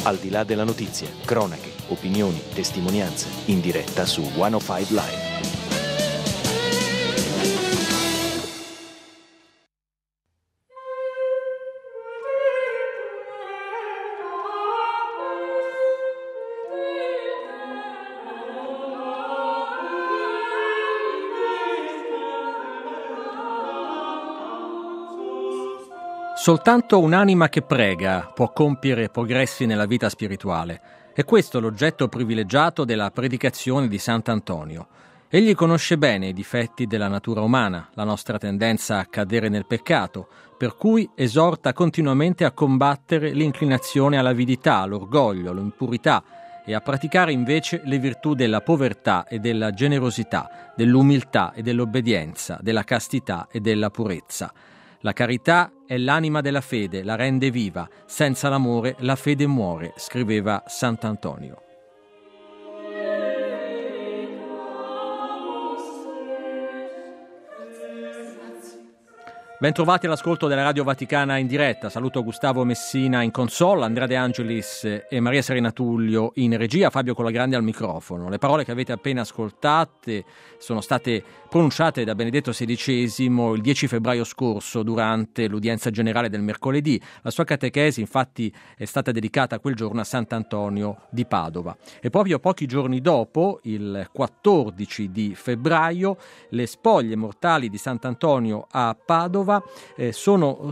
Al di là della notizia, cronache, opinioni, testimonianze, in diretta su 105 Live. Soltanto un'anima che prega può compiere progressi nella vita spirituale. È questo l'oggetto privilegiato della predicazione di Sant'Antonio. Egli conosce bene i difetti della natura umana, la nostra tendenza a cadere nel peccato, per cui esorta continuamente a combattere l'inclinazione all'avidità, all'orgoglio, all'impurità e a praticare invece le virtù della povertà e della generosità, dell'umiltà e dell'obbedienza, della castità e della purezza. La carità è l'anima della fede, la rende viva. Senza l'amore la fede muore, scriveva Sant'Antonio. Bentrovati all'ascolto della Radio Vaticana in diretta. Saluto Gustavo Messina in console, Andrea De Angelis e Maria Serena Tullio in regia, Fabio Colagrande al microfono. Le parole che avete appena ascoltate sono state pronunciate da Benedetto XVI il 10 febbraio scorso durante l'udienza generale del mercoledì. La sua catechesi infatti è stata dedicata quel giorno a Sant'Antonio di Padova. E proprio pochi giorni dopo, il 14 di febbraio, le spoglie mortali di Sant'Antonio a Padova sono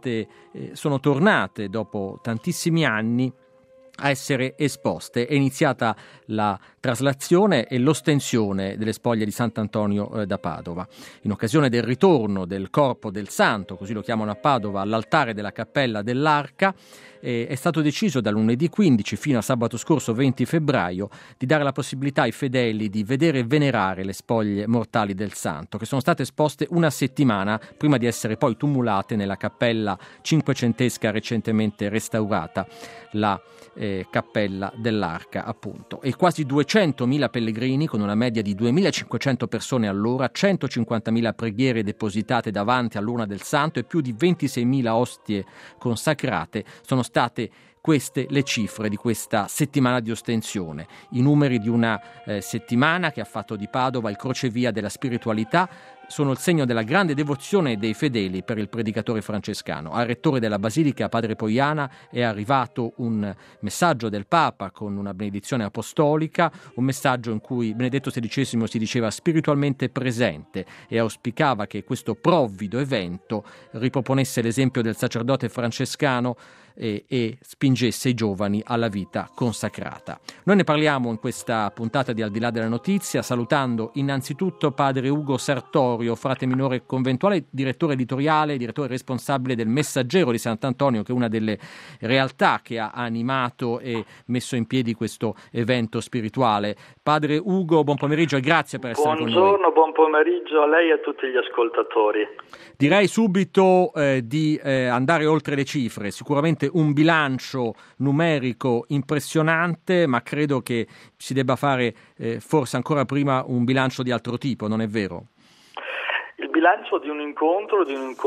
tornate dopo tantissimi anni a essere esposte. È iniziata la traslazione e l'ostensione delle spoglie di Sant'Antonio da Padova. In occasione del ritorno del corpo del santo, così lo chiamano a Padova, all'altare della cappella dell'Arca, è stato deciso da lunedì 15 fino a sabato scorso 20 febbraio di dare la possibilità ai fedeli di vedere e venerare le spoglie mortali del santo, che sono state esposte una settimana prima di essere poi tumulate nella cappella cinquecentesca recentemente restaurata, la cappella dell'Arca appunto. E quasi 200.000 pellegrini, con una media di 2.500 persone all'ora, 150.000 preghiere depositate davanti all'urna del santo e più di 26.000 ostie consacrate, sono state queste le cifre di questa settimana di ostensione, i numeri di una settimana che ha fatto di Padova il crocevia della spiritualità. Sono il segno della grande devozione dei fedeli per il predicatore francescano. Al rettore della Basilica, padre Poiana, è arrivato un messaggio del Papa con una benedizione apostolica, un messaggio in cui Benedetto XVI si diceva spiritualmente presente e auspicava che questo provvido evento riproponesse l'esempio del sacerdote francescano e spingesse i giovani alla vita consacrata. Noi ne parliamo in questa puntata di Al di là della notizia, salutando innanzitutto padre Ugo Sartorio, frate minore conventuale, direttore editoriale, direttore responsabile del Messaggero di Sant'Antonio, che è una delle realtà che ha animato e messo in piedi questo evento spirituale. Padre Ugo, buon pomeriggio e grazie per essere con noi. Buongiorno, buon pomeriggio a lei e a tutti gli ascoltatori. Direi subito di andare oltre le cifre. Sicuramente un bilancio numerico impressionante, ma credo che si debba fare forse ancora prima un bilancio di altro tipo, non è vero? Il bilancio di un incontro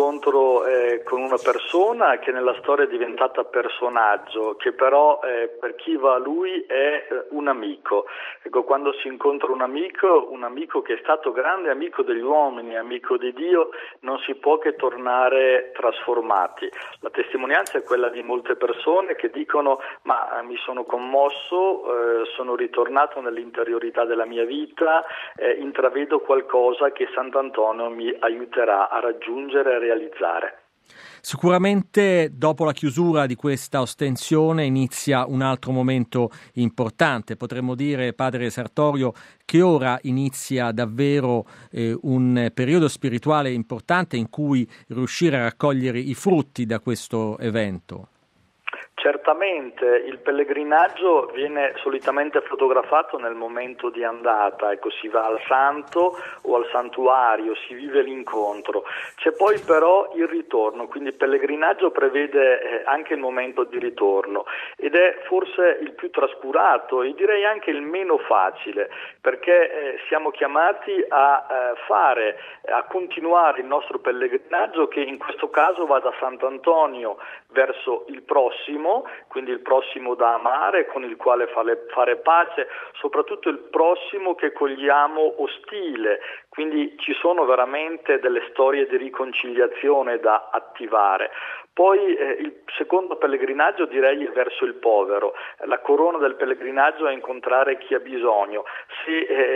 con una persona che nella storia è diventata personaggio, che però per chi va a lui è un amico. Ecco, quando si incontra un amico che è stato grande amico degli uomini, amico di Dio, non si può che tornare trasformati. La testimonianza è quella di molte persone che dicono: ma mi sono commosso, sono ritornato nell'interiorità della mia vita, intravedo qualcosa che Sant'Antonio mi aiuterà a raggiungere e a realizzare. Sicuramente dopo la chiusura di questa ostensione inizia un altro momento importante. Potremmo dire, padre Sartorio, che ora inizia davvero un periodo spirituale importante in cui riuscire a raccogliere i frutti da questo evento. Certamente, il pellegrinaggio viene solitamente fotografato nel momento di andata, ecco, si va al santo o al santuario, si vive l'incontro. C'è poi però il ritorno, quindi il pellegrinaggio prevede anche il momento di ritorno ed è forse il più trascurato e direi anche il meno facile, perché siamo chiamati a continuare il nostro pellegrinaggio, che in questo caso va da Sant'Antonio verso il prossimo, prossimo, quindi il prossimo da amare, con il quale fare pace, soprattutto il prossimo che cogliamo ostile, quindi ci sono veramente delle storie di riconciliazione da attivare. Poi il secondo pellegrinaggio direi è verso il povero. La corona del pellegrinaggio è incontrare chi ha bisogno. Se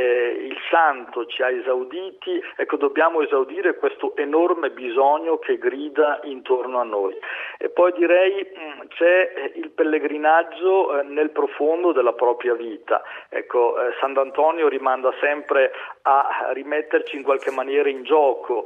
il santo ci ha esauditi, dobbiamo esaudire questo enorme bisogno che grida intorno a noi. E poi direi c'è il pellegrinaggio nel profondo della propria vita. Sant'Antonio rimanda sempre a rimetterci in qualche maniera in gioco,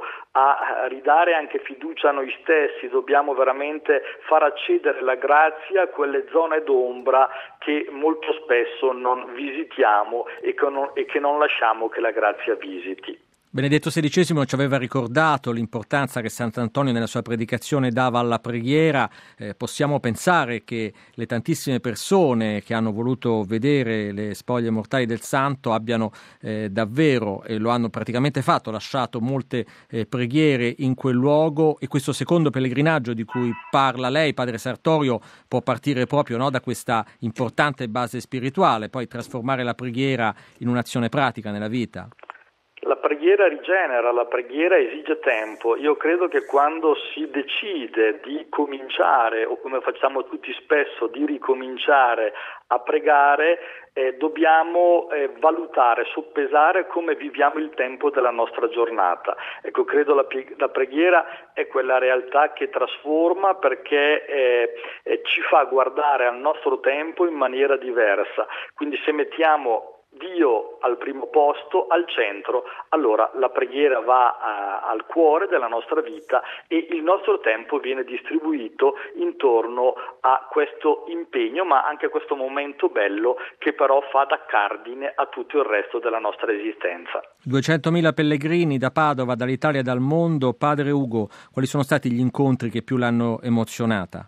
a ridare anche fiducia a noi stessi. Dobbiamo veramente far accedere la grazia a quelle zone d'ombra che molto spesso non visitiamo e che non lasciamo che la grazia visiti. Benedetto XVI ci aveva ricordato l'importanza che Sant'Antonio nella sua predicazione dava alla preghiera. Possiamo pensare che le tantissime persone che hanno voluto vedere le spoglie mortali del santo abbiano davvero, e lo hanno praticamente fatto, lasciato molte preghiere in quel luogo, e questo secondo pellegrinaggio di cui parla lei, padre Sartorio, può partire proprio, no, da questa importante base spirituale, poi trasformare la preghiera in un'azione pratica nella vita. La preghiera rigenera, la preghiera esige tempo. Io credo che quando si decide di cominciare, o come facciamo tutti spesso, di ricominciare a pregare, dobbiamo valutare, soppesare come viviamo il tempo della nostra giornata. Credo la preghiera è quella realtà che trasforma, perché ci fa guardare al nostro tempo in maniera diversa. Quindi se mettiamo Dio al primo posto, al centro, allora la preghiera va al cuore della nostra vita e il nostro tempo viene distribuito intorno a questo impegno, ma anche a questo momento bello che però fa da cardine a tutto il resto della nostra esistenza. 200.000 pellegrini da Padova, dall'Italia e dal mondo. Padre Ugo, quali sono stati gli incontri che più l'hanno emozionata?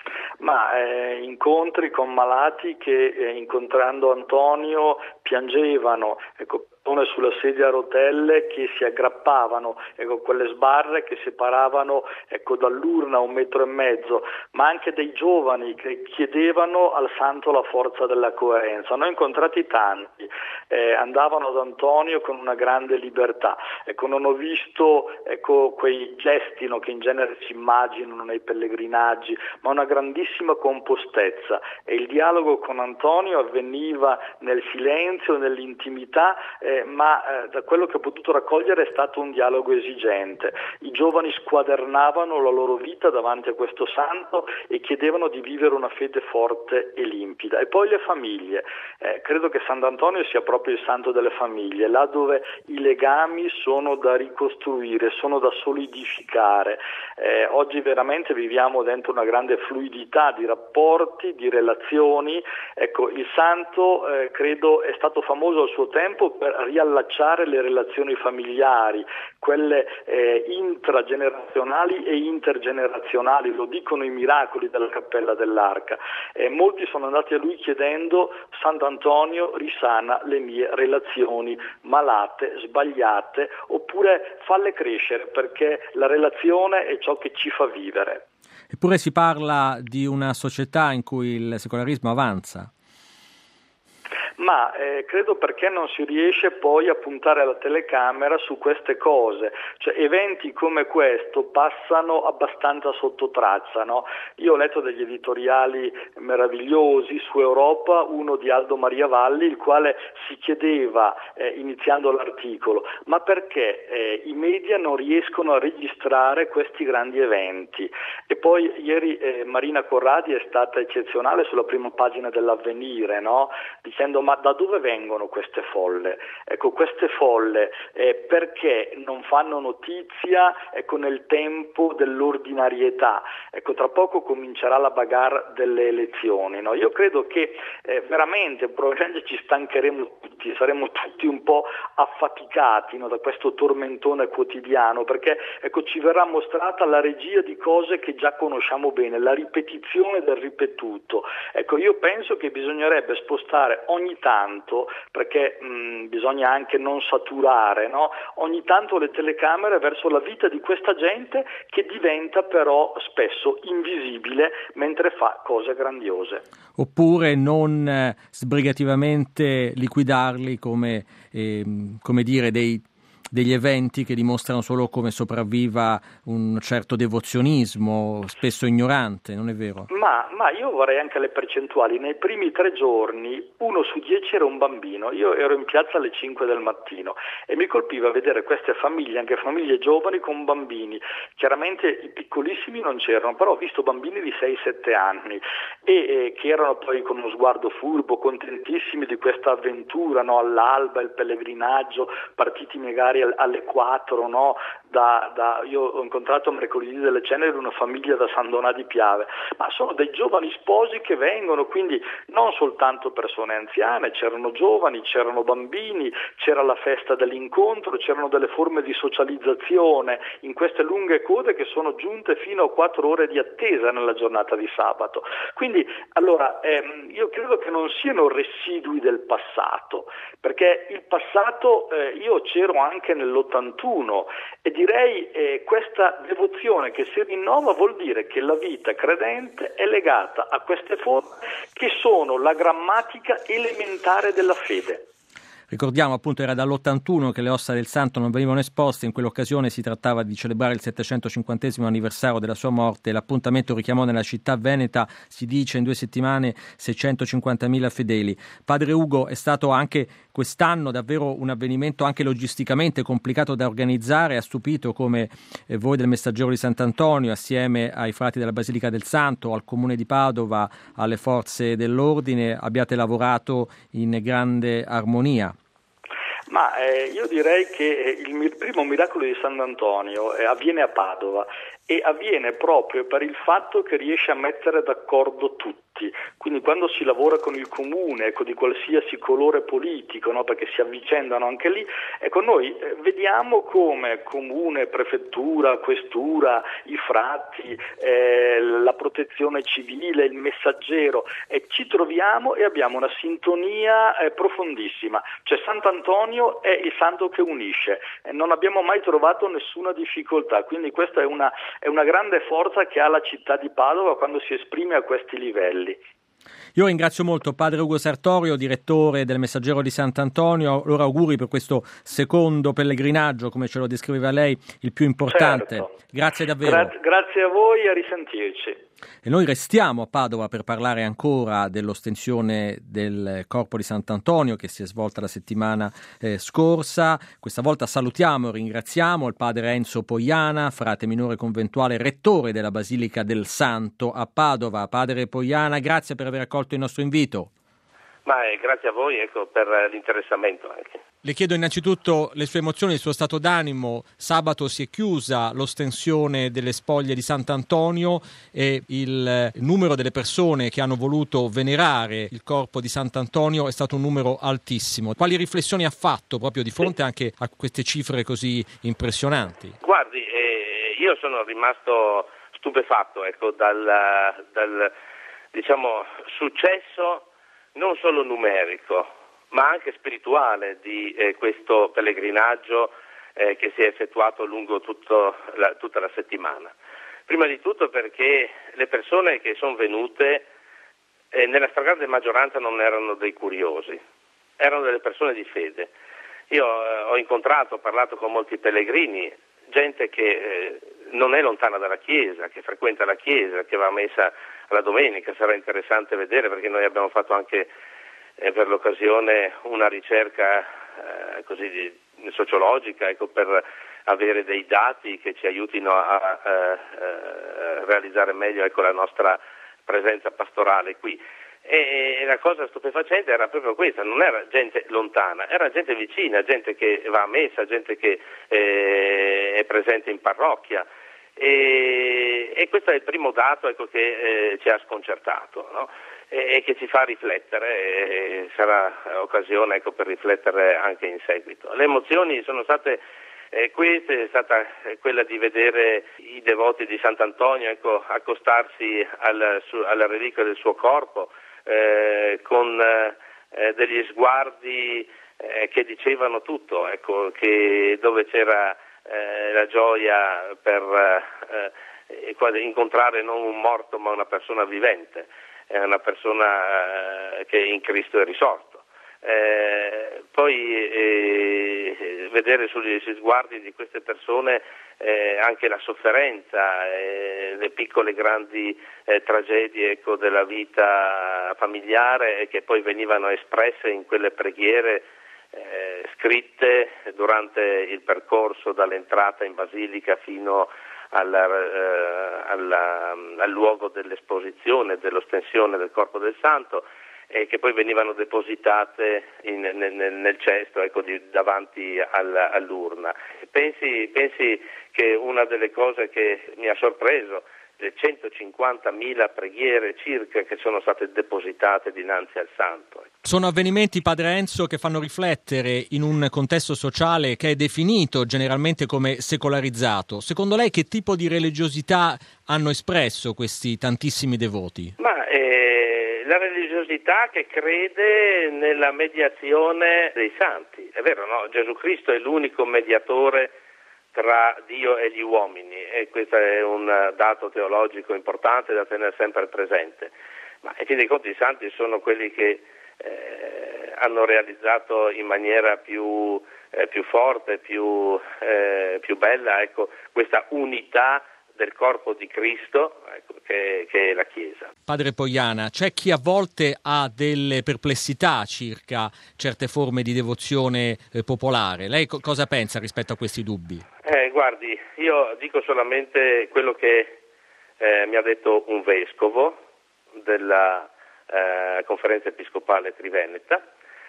Incontri con malati che incontrando Antonio piangevano, sulla sedia a rotelle che si aggrappavano, quelle sbarre che separavano dall'urna 1,5 metri, ma anche dei giovani che chiedevano al santo la forza della coerenza. Ne ho incontrati tanti, andavano ad Antonio con una grande libertà. Non ho visto quei gesti che in genere si immaginano nei pellegrinaggi, ma una grandissima compostezza, e il dialogo con Antonio avveniva nel silenzio, nell'intimità, ma da quello che ho potuto raccogliere è stato un dialogo esigente. I giovani squadernavano la loro vita davanti a questo santo e chiedevano di vivere una fede forte e limpida. E poi le famiglie. Credo che Sant'Antonio sia proprio il santo delle famiglie, là dove i legami sono da ricostruire, sono da solidificare. Oggi veramente viviamo dentro una grande fluidità di rapporti, di relazioni. Il santo credo è stato famoso al suo tempo per riallacciare le relazioni familiari, quelle intragenerazionali e intergenerazionali, lo dicono i miracoli della Cappella dell'Arca. Molti sono andati a lui chiedendo: Sant'Antonio, risana le mie relazioni malate, sbagliate, oppure falle crescere, perché la relazione è ciò che ci fa vivere. Eppure si parla di una società in cui il secolarismo avanza. Ma credo perché non si riesce poi a puntare la telecamera su queste cose, cioè eventi come questo passano abbastanza sotto traccia, no? Io ho letto degli editoriali meravigliosi su Europa, uno di Aldo Maria Valli, il quale si chiedeva, iniziando l'articolo, ma perché i media non riescono a registrare questi grandi eventi? E poi ieri Marina Corradi è stata eccezionale sulla prima pagina dell'Avvenire, no? Dicendo: ma da dove vengono queste folle? Queste folle perché non fanno notizia nel tempo dell'ordinarietà? Tra poco comincerà la bagarre delle elezioni, no? Io credo che veramente probabilmente ci stancheremo tutti, saremo tutti un po' affaticati, no, da questo tormentone quotidiano, perché ci verrà mostrata la regia di cose che già conosciamo bene, la ripetizione del ripetuto. Io penso che bisognerebbe spostare ogni tanto tanto, perché bisogna anche non saturare, no? Ogni tanto le telecamere verso la vita di questa gente che diventa però spesso invisibile mentre fa cose grandiose. Oppure non sbrigativamente liquidarli come dire degli eventi che dimostrano solo come sopravviva un certo devozionismo, spesso ignorante, non è vero? Ma io vorrei anche le percentuali. Nei primi 3 giorni 1 su 10 era un bambino. Io ero in piazza alle 5 del mattino e mi colpiva vedere queste famiglie, anche famiglie giovani con bambini. Chiaramente i piccolissimi non c'erano, però ho visto bambini di 6-7 anni e che erano poi con uno sguardo furbo, contentissimi di questa avventura, no? All'alba, il pellegrinaggio, partiti magari alle 4, no? Io ho incontrato mercoledì delle Ceneri una famiglia da San Donà di Piave, ma sono dei giovani sposi che vengono, quindi non soltanto persone anziane, c'erano giovani, c'erano bambini, c'era la festa dell'incontro, c'erano delle forme di socializzazione in queste lunghe code che sono giunte fino a 4 ore di attesa nella giornata di sabato. Quindi allora io credo che non siano residui del passato, perché il passato io c'ero anche nell'81 e direi questa devozione che si rinnova vuol dire che la vita credente è legata a queste forme che sono la grammatica elementare della fede. Ricordiamo appunto era dall'81 che le ossa del santo non venivano esposte, in quell'occasione si trattava di celebrare il 750° anniversario della sua morte, l'appuntamento richiamò nella città veneta, si dice in 2 settimane, 650.000 fedeli. Padre Ugo, è stato anche quest'anno davvero un avvenimento anche logisticamente complicato da organizzare, ha stupito come voi del Messaggero di Sant'Antonio assieme ai frati della Basilica del Santo, al Comune di Padova, alle forze dell'ordine, abbiate lavorato in grande armonia. Ma io direi che il primo miracolo di Sant'Antonio avviene a Padova e avviene proprio per il fatto che riesce a mettere d'accordo tutti. Quindi quando si lavora con il comune, ecco, di qualsiasi colore politico, no, perché si avvicendano anche lì, ecco, noi vediamo come comune, prefettura, questura, i frati, la protezione civile, il messaggero, ci troviamo e abbiamo una sintonia profondissima. Cioè Sant'Antonio è il santo che unisce, non abbiamo mai trovato nessuna difficoltà, quindi questa è una grande forza che ha la città di Padova quando si esprime a questi livelli. Io ringrazio molto Padre Ugo Sartorio, direttore del Messaggero di Sant'Antonio. Allora auguri per questo secondo pellegrinaggio, come ce lo descriveva lei, il più importante. Certo. Grazie davvero. Grazie a voi e a risentirci. E noi restiamo a Padova per parlare ancora dell'ostensione del Corpo di Sant'Antonio che si è svolta la settimana scorsa. Questa volta salutiamo e ringraziamo il padre Enzo Poiana, frate minore conventuale, rettore della Basilica del Santo a Padova. Padre Poiana, grazie per aver accolto il nostro invito. Ma grazie a voi, per l'interessamento anche. Le chiedo innanzitutto le sue emozioni, il suo stato d'animo. Sabato si è chiusa l'ostensione delle spoglie di Sant'Antonio e il numero delle persone che hanno voluto venerare il corpo di Sant'Antonio è stato un numero altissimo. Quali riflessioni ha fatto proprio di fronte anche a queste cifre così impressionanti? Guardi, io sono rimasto stupefatto dal successo non solo numerico, ma anche spirituale di questo pellegrinaggio che si è effettuato lungo tutta la settimana. Prima di tutto perché le persone che sono venute nella stragrande maggioranza non erano dei curiosi, erano delle persone di fede. Io ho parlato con molti pellegrini, gente che non è lontana dalla Chiesa, che frequenta la Chiesa, che va a messa la domenica. Sarà interessante vedere, perché noi abbiamo fatto anche per l'occasione una ricerca sociologica, per avere dei dati che ci aiutino a realizzare meglio la nostra presenza pastorale qui. E la cosa stupefacente era proprio questa, non era gente lontana, era gente vicina, gente che va a messa, gente che è presente in parrocchia. E questo è il primo dato che ci ha sconcertato, no? E che ci fa riflettere, e sarà occasione per riflettere anche in seguito. Le emozioni sono state queste, è stata quella di vedere i devoti di Sant'Antonio accostarsi alla reliquia del suo corpo con degli sguardi che dicevano tutto, ecco, che dove c'era la gioia per incontrare non un morto ma una persona vivente, una persona che in Cristo è risorto. Poi vedere sugli sguardi di queste persone anche la sofferenza, le piccole e grandi tragedie, ecco, della vita familiare, che poi venivano espresse in quelle preghiere scritte durante il percorso dall'entrata in basilica fino al luogo dell'esposizione, dell'ostensione del corpo del santo, e che poi venivano depositate nel cesto, ecco, davanti all'urna. Pensi che una delle cose che mi ha sorpreso, le 150.000 preghiere circa che sono state depositate dinanzi al santo. Sono avvenimenti, Padre Enzo, che fanno riflettere in un contesto sociale che è definito generalmente come secolarizzato. Secondo lei che tipo di religiosità hanno espresso questi tantissimi devoti? La religiosità che crede nella mediazione dei santi. È vero, no? Gesù Cristo è l'unico mediatore tra Dio e gli uomini, e questo è un dato teologico importante da tenere sempre presente. Ma in fin dei conti i santi sono quelli che hanno realizzato in maniera più forte, più bella, ecco, questa unità del corpo di Cristo, ecco, che è la Chiesa. Padre Poiana, c'è chi a volte ha delle perplessità circa certe forme di devozione popolare. Lei cosa pensa rispetto a questi dubbi? Guardi, io dico solamente quello che mi ha detto un vescovo della Conferenza Episcopale Triveneta,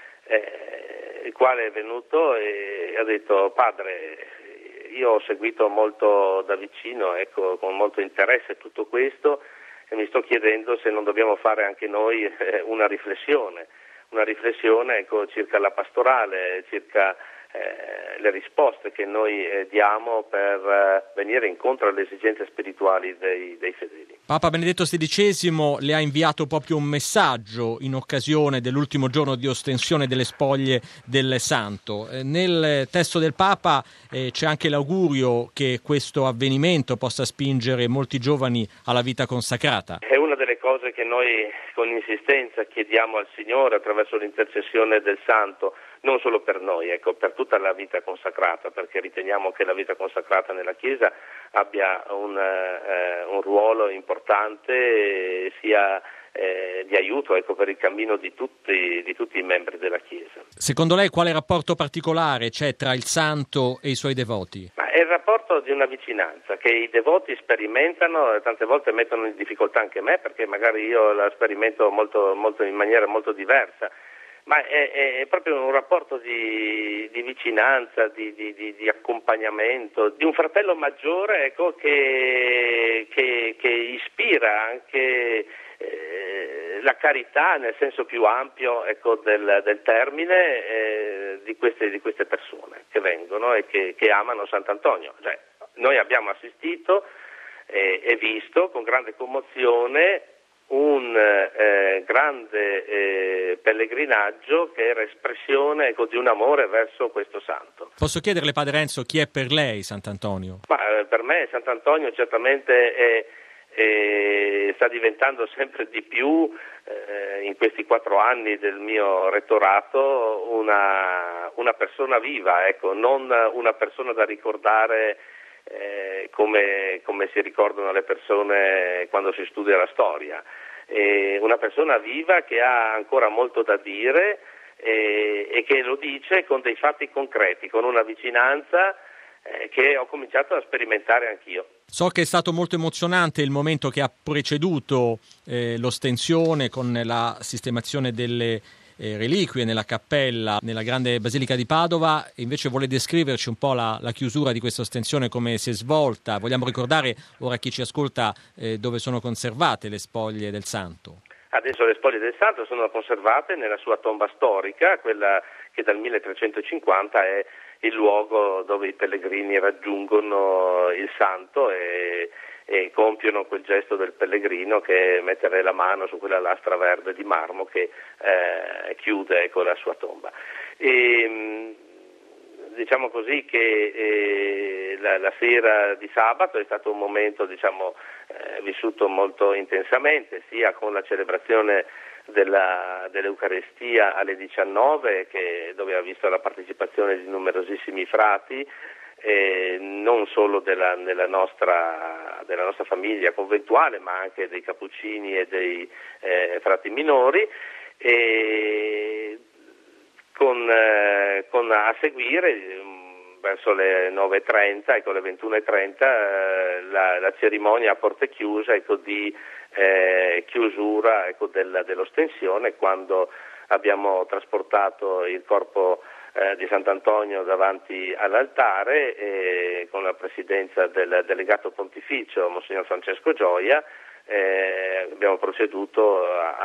il quale è venuto e ha detto: padre, io ho seguito molto da vicino, ecco, con molto interesse tutto questo, e mi sto chiedendo se non dobbiamo fare anche noi una riflessione, ecco, circa la pastorale, circa le risposte che noi diamo per venire incontro alle esigenze spirituali dei fedeli. Papa Benedetto XVI le ha inviato proprio un messaggio in occasione dell'ultimo giorno di ostensione delle spoglie del Santo. Nel testo del Papa c'è anche l'augurio che questo avvenimento possa spingere molti giovani alla vita consacrata. È una delle cose che noi con insistenza chiediamo al Signore attraverso l'intercessione del Santo, non solo per noi, ecco, per tutta la vita consacrata, perché riteniamo che la vita consacrata nella Chiesa abbia un ruolo importante, sia di aiuto, ecco, per il cammino di tutti i membri della Chiesa. Secondo lei quale rapporto particolare c'è tra il santo e i suoi devoti? Ma è il rapporto di una vicinanza che i devoti sperimentano, e tante volte mettono in difficoltà anche me, perché magari io la sperimento molto, molto in maniera molto diversa. Ma è proprio un rapporto di vicinanza, di accompagnamento, di un fratello maggiore, ecco, che ispira anche la carità nel senso più ampio, ecco, del termine, di queste persone che vengono e che amano Sant'Antonio. Cioè, noi abbiamo assistito e visto con grande commozione un grande pellegrinaggio che era espressione, ecco, di un amore verso questo santo. Posso chiederle, Padre Enzo, chi è per lei Sant'Antonio? Ma per me Sant'Antonio certamente sta diventando sempre di più in questi 4 anni del mio rettorato una persona viva, ecco, non una persona da ricordare come si ricordano le persone quando si studia la storia. Una persona viva che ha ancora molto da dire e che lo dice con dei fatti concreti, con una vicinanza che ho cominciato a sperimentare anch'io. So che è stato molto emozionante il momento che ha preceduto l'ostensione con la sistemazione delle reliquie nella cappella, nella grande basilica di Padova. Invece vuole descriverci un po' la chiusura di questa ostensione, come si è svolta? Vogliamo ricordare ora a chi ci ascolta dove sono conservate le spoglie del santo? Adesso le spoglie del santo sono conservate nella sua tomba storica, quella che dal 1350 è il luogo dove i pellegrini raggiungono il santo e e compiono quel gesto del pellegrino che è mettere la mano su quella lastra verde di marmo che chiude la sua tomba. Diciamo così che la sera di sabato è stato un momento vissuto molto intensamente, sia con la celebrazione dell'Eucarestia alle 19, dove ha visto la partecipazione di numerosissimi frati, non solo della nostra famiglia conventuale, ma anche dei cappuccini e dei frati minori, con a seguire verso le 9:30 e con le 21:30 la cerimonia a porte chiuse di chiusura dell'ostensione, quando abbiamo trasportato il corpo di Sant'Antonio davanti all'altare con la presidenza del delegato pontificio Monsignor Francesco Gioia. Abbiamo proceduto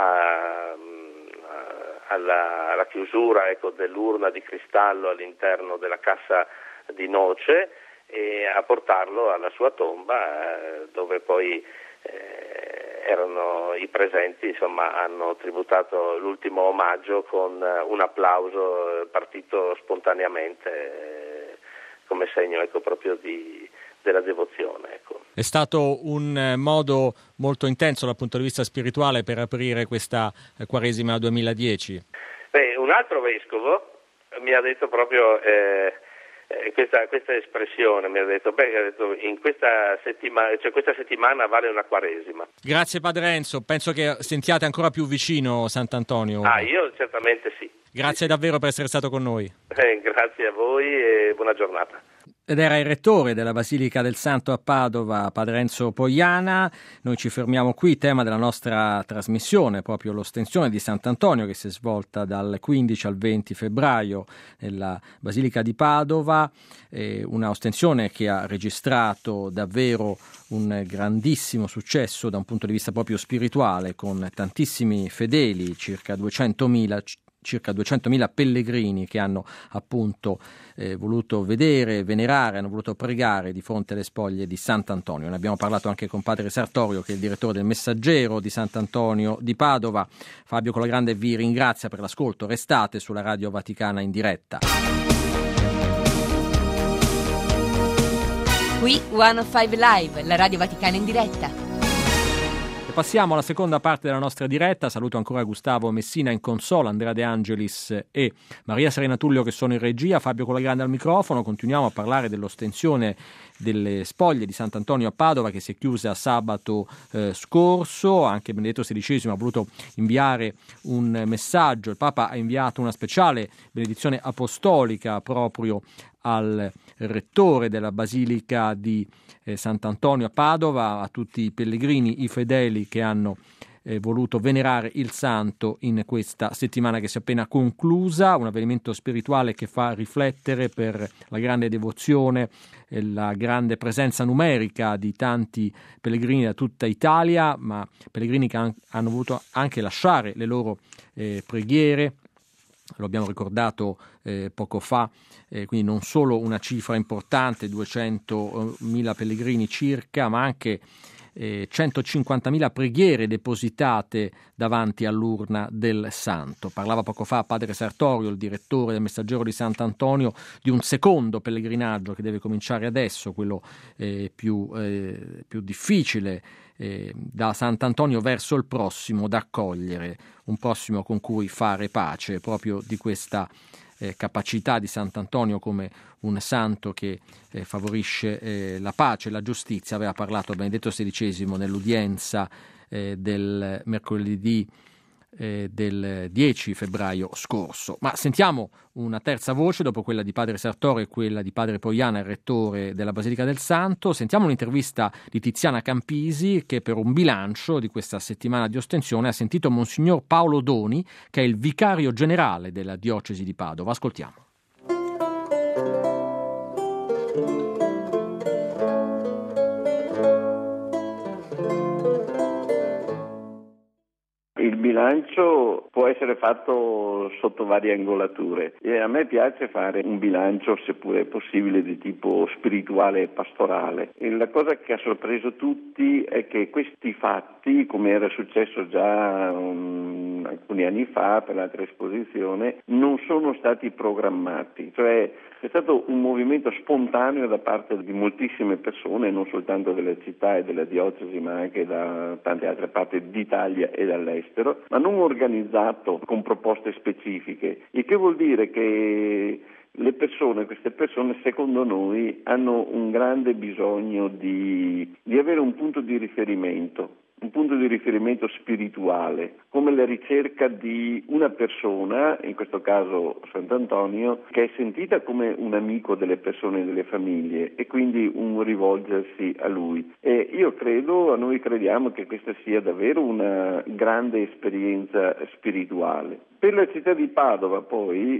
alla chiusura dell'urna di cristallo all'interno della cassa di noce e a portarlo alla sua tomba, dove poi erano i presenti, hanno tributato l'ultimo omaggio con un applauso partito spontaneamente come segno proprio della devozione. È stato un modo molto intenso dal punto di vista spirituale per aprire questa Quaresima 2010. Un altro vescovo mi ha detto proprio questa espressione, mi ha detto in questa settimana vale una Quaresima. Grazie Padre Enzo, penso che sentiate ancora più vicino Sant'Antonio. Io certamente sì. Grazie davvero per essere stato con noi. Grazie a voi e buona giornata. Ed era il rettore della Basilica del Santo a Padova, Padre Enzo Poiana. Noi ci fermiamo qui, tema della nostra trasmissione, proprio l'ostensione di Sant'Antonio che si è svolta dal 15 al 20 febbraio nella Basilica di Padova, una ostensione che ha registrato davvero un grandissimo successo da un punto di vista proprio spirituale, con tantissimi fedeli, circa 200.000 pellegrini che hanno appunto voluto vedere, venerare, hanno voluto pregare di fronte alle spoglie di Sant'Antonio. Ne abbiamo parlato anche con Padre Sartorio, che è il direttore del Messaggero di Sant'Antonio di Padova. Fabio Colagrande vi ringrazia per l'ascolto. Restate sulla Radio Vaticana in diretta. Qui 105 Live, la Radio Vaticana in diretta. Passiamo alla seconda parte della nostra diretta. Saluto ancora Gustavo Messina in console, Andrea De Angelis e Maria Serena Tullio che sono in regia, Fabio Colagrande al microfono. Continuiamo a parlare dell'ostensione delle spoglie di Sant'Antonio a Padova, che si è chiusa sabato scorso. Anche Benedetto XVI ha voluto inviare un messaggio. Il Papa ha inviato una speciale benedizione apostolica proprio al rettore della Basilica di Sant'Antonio a Padova, a tutti i pellegrini, i fedeli che hanno voluto venerare il santo in questa settimana che si è appena conclusa, un avvenimento spirituale che fa riflettere per la grande devozione e la grande presenza numerica di tanti pellegrini da tutta Italia, ma pellegrini che hanno voluto anche lasciare le loro preghiere. Lo abbiamo ricordato poco fa, quindi non solo una cifra importante, 200.000 pellegrini circa, ma anche 150.000 preghiere depositate davanti all'urna del santo. Parlava poco fa Padre Sartorio, il direttore del Messaggero di Sant'Antonio, di un secondo pellegrinaggio che deve cominciare adesso, quello più difficile, da Sant'Antonio verso il prossimo da accogliere, un prossimo con cui fare pace, proprio di questa capacità di Sant'Antonio come un santo che favorisce la pace e la giustizia. Aveva parlato Benedetto XVI nell'udienza del mercoledì del 10 febbraio scorso. Ma sentiamo una terza voce dopo quella di Padre Sartorio e quella di Padre Poiana, il rettore della Basilica del Santo. Sentiamo un'intervista di Tiziana Campisi, che per un bilancio di questa settimana di ostensione ha sentito Monsignor Paolo Doni, che è il vicario generale della diocesi di Padova. Ascoltiamo. Il bilancio può essere fatto sotto varie angolature e a me piace fare un bilancio, seppure possibile, di tipo spirituale e pastorale. E la cosa che ha sorpreso tutti è che questi fatti, come era successo già alcuni anni fa per l'altra esposizione, non sono stati programmati, cioè è stato un movimento spontaneo da parte di moltissime persone, non soltanto della città e della diocesi, ma anche da tante altre parti d'Italia e dall'estero, ma non organizzato con proposte specifiche, il che vuol dire che queste persone secondo noi hanno un grande bisogno di avere un punto di riferimento spirituale, come la ricerca di una persona, in questo caso Sant'Antonio, che è sentita come un amico delle persone e delle famiglie e quindi un rivolgersi a lui. E noi crediamo che questa sia davvero una grande esperienza spirituale. Per la città di Padova poi,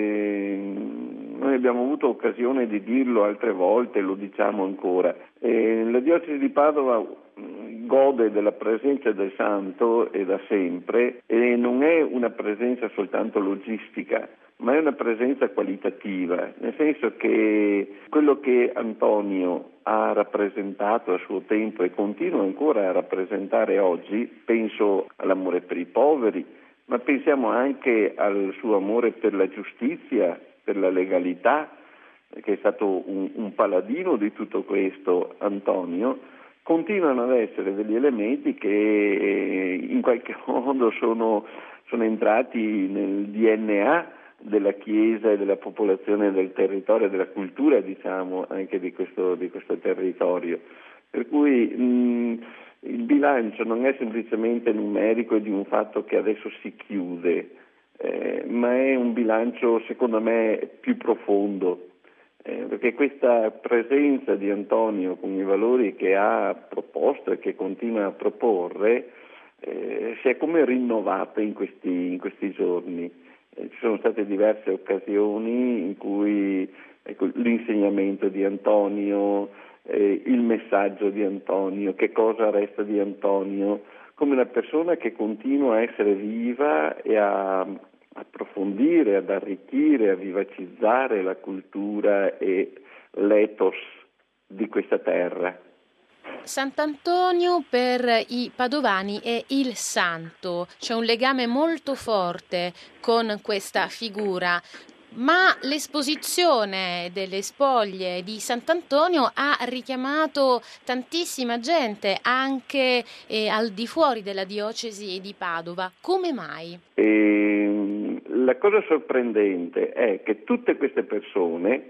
noi abbiamo avuto occasione di dirlo altre volte, lo diciamo ancora, la diocesi di Padova gode della presenza del Santo e da sempre, e non è una presenza soltanto logistica, ma è una presenza qualitativa, nel senso che quello che Antonio ha rappresentato a suo tempo e continua ancora a rappresentare oggi, penso all'amore per i poveri, ma pensiamo anche al suo amore per la giustizia, per la legalità, che è stato un paladino di tutto questo, Antonio. Continuano ad essere degli elementi che in qualche modo sono entrati nel DNA della Chiesa e della popolazione del territorio, della cultura, diciamo, anche di questo territorio. Per cui il bilancio non è semplicemente numerico e di un fatto che adesso si chiude, ma è un bilancio, secondo me, più profondo. Perché questa presenza di Antonio con i valori che ha proposto e che continua a proporre si è come rinnovata in questi giorni. Ci sono state diverse occasioni in cui l'insegnamento di Antonio, il messaggio di Antonio, che cosa resta di Antonio, come una persona che continua a essere viva e a approfondire, ad arricchire, a vivacizzare la cultura e l'ethos di questa terra. Sant'Antonio per i padovani è il santo, c'è un legame molto forte con questa figura. Ma l'esposizione delle spoglie di Sant'Antonio ha richiamato tantissima gente anche al di fuori della diocesi di Padova. Come mai? La cosa sorprendente è che tutte queste persone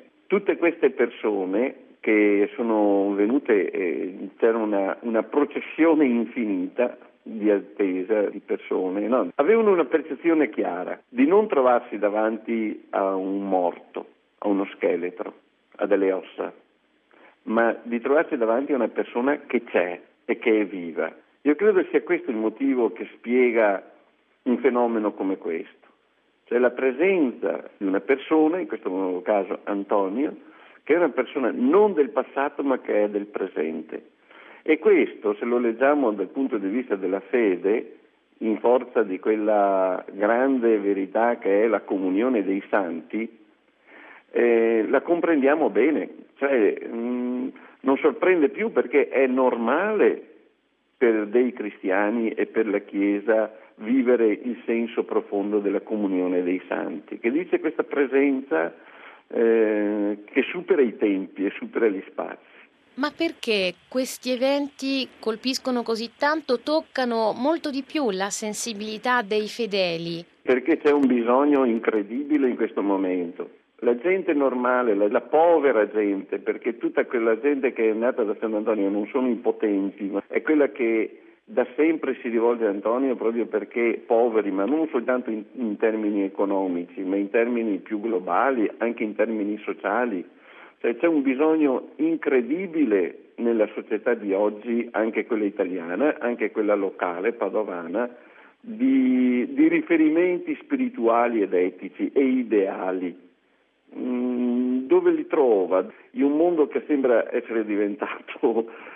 che sono venute, c'era una processione infinita di attesa di persone, no? Avevano una percezione chiara di non trovarsi davanti a un morto, a uno scheletro, a delle ossa, ma di trovarsi davanti a una persona che c'è e che è viva. Io credo sia questo il motivo che spiega un fenomeno come questo, cioè la presenza di una persona, in questo caso Antonio, che è una persona non del passato ma che è del presente. E questo, se lo leggiamo dal punto di vista della fede, in forza di quella grande verità che è la comunione dei santi, la comprendiamo bene, cioè non sorprende più perché è normale per dei cristiani e per la Chiesa vivere il senso profondo della comunione dei santi, che dice questa presenza che supera i tempi e supera gli spazi. Ma perché questi eventi colpiscono così tanto, toccano molto di più la sensibilità dei fedeli? Perché c'è un bisogno incredibile in questo momento. La gente normale, la povera gente, perché tutta quella gente che è nata da Sant'Antonio non sono i potenti, ma è quella che da sempre si rivolge a Antonio proprio perché poveri, ma non soltanto in termini economici, ma in termini più globali, anche in termini sociali. Cioè c'è un bisogno incredibile nella società di oggi, anche quella italiana, anche quella locale, padovana, di riferimenti spirituali ed etici e ideali. Dove li trova? In un mondo che sembra essere diventato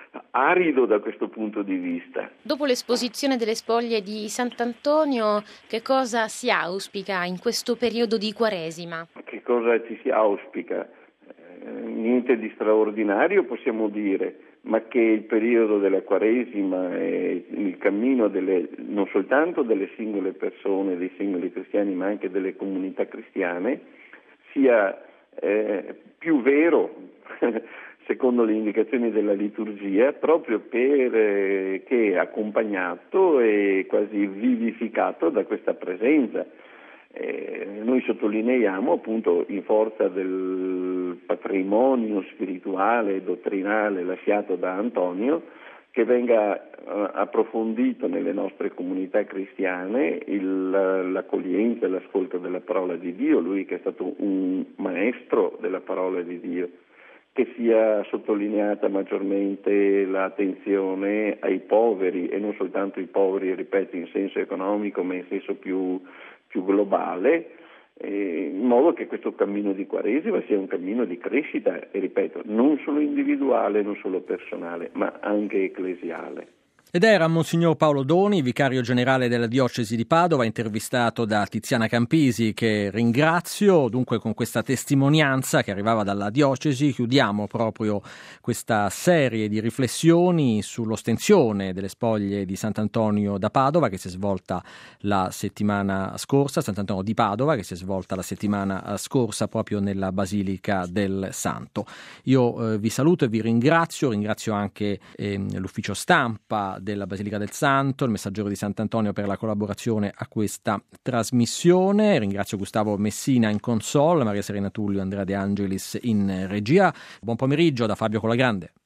arido da questo punto di vista. Dopo l'esposizione delle spoglie di Sant'Antonio, che cosa si auspica in questo periodo di Quaresima? Che cosa ci si auspica? Niente di straordinario possiamo dire, ma che il periodo della Quaresima e il cammino non soltanto delle singole persone, dei singoli cristiani, ma anche delle comunità cristiane, sia più vero secondo le indicazioni della liturgia, proprio che è accompagnato e quasi vivificato da questa presenza. Noi sottolineiamo appunto, in forza del patrimonio spirituale e dottrinale lasciato da Antonio, che venga approfondito nelle nostre comunità cristiane l'accoglienza e l'ascolto della parola di Dio, lui che è stato un maestro della parola di Dio, che sia sottolineata maggiormente l'attenzione ai poveri, e non soltanto i poveri, ripeto, in senso economico, ma in senso più globale, in modo che questo cammino di Quaresima sia un cammino di crescita, e ripeto, non solo individuale, non solo personale, ma anche ecclesiale. Ed era Monsignor Paolo Doni, vicario generale della diocesi di Padova, intervistato da Tiziana Campisi, che ringrazio. Dunque, con questa testimonianza che arrivava dalla diocesi chiudiamo proprio questa serie di riflessioni sull'ostensione delle spoglie di Sant'Antonio da Padova, che si è svolta la settimana scorsa, Sant'Antonio di Padova, che si è svolta la settimana scorsa proprio nella Basilica del Santo. Io vi saluto e vi ringrazio anche l'ufficio stampa della Basilica del Santo, il Messaggero di Sant'Antonio per la collaborazione a questa trasmissione. Ringrazio Gustavo Messina in console, Maria Serena Tullio, Andrea De Angelis in regia. Buon pomeriggio da Fabio Colagrande.